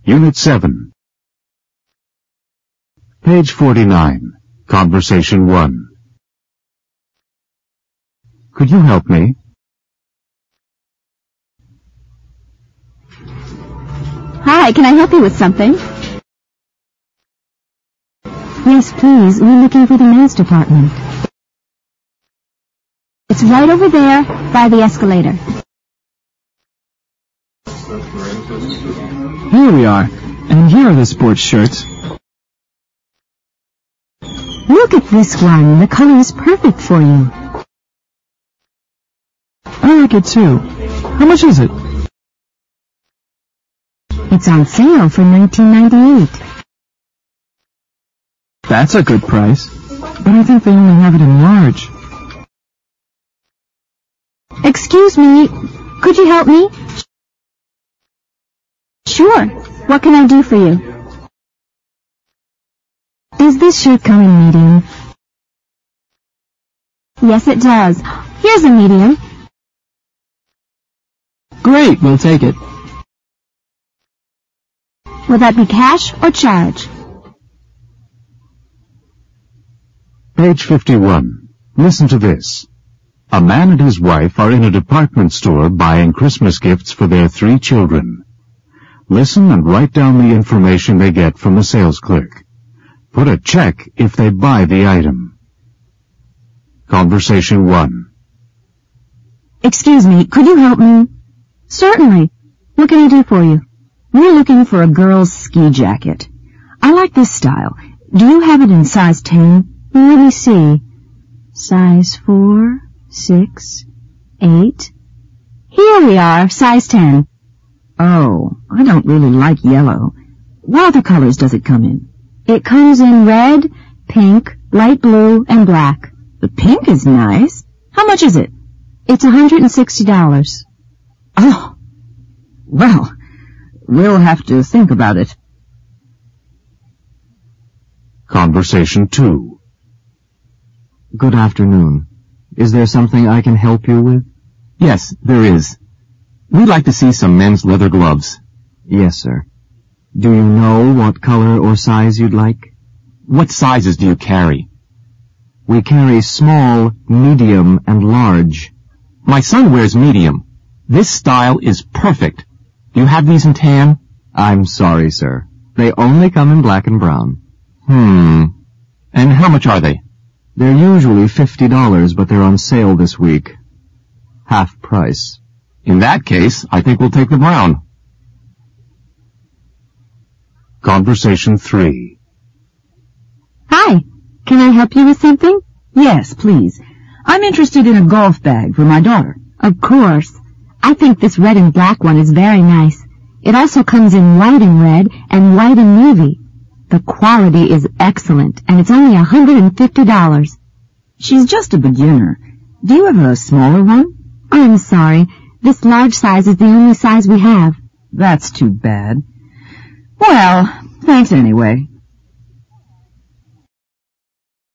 Unit 7. Page 49. Conversation 1. Could you help me? Hi, can I help you with something? Yes, please. We're looking for the men's department. It's right over there by the escalator. Here we are. And here are the sports shirts. Look at this one. The color is perfect for you. I like it too. How much is it? It's on sale for $19.98. That's a good price. But I think they only have it in large. Excuse me, could you help me? Sure. What can I do for you? Does this shirt come in medium? Yes, it does. Here's a medium. Great, we'll take it. Will that be cash or charge? Page 51. Listen to this. A man and his wife are in a department store buying Christmas gifts for their 3 children. Listen and write down the information they get from the sales clerk. Put a check if they buy the item. Conversation 1. Excuse me, could you help me? Certainly. What can I do for you? We're looking for a girl's ski jacket. I like this style. Do you have it in size 10? Let me see. Size 4, 6, 8. Here we are, size 10. Oh, I don't really like yellow. What other colors does it come in? It comes in red, pink, light blue, and black. The pink is nice. How much is it? It's $160. Oh, well, we'll have to think about it. Conversation 2. Good afternoon. Is there something I can help you with? Yes, there is. We'd like to see some men's leather gloves. Yes, sir. Do you know what color or size you'd like? What sizes do you carry? We carry small, medium, and large. My son wears medium. This style is perfect. Do you have these in tan? I'm sorry, sir. They only come in black and brown. And how much are they? They're usually $50, but they're on sale this week. Half price. In that case, I think we'll take the brown. Conversation 3. Hi, can I help you with something? Yes, please. I'm interested in a golf bag for my daughter. Of course. I think this red and black one is very nice. It also comes in white and red and white and navy. The quality is excellent, and it's only $150. She's just a beginner. Do you have a smaller one? I'm sorry. This large size is the only size we have. That's too bad. Well, thanks anyway.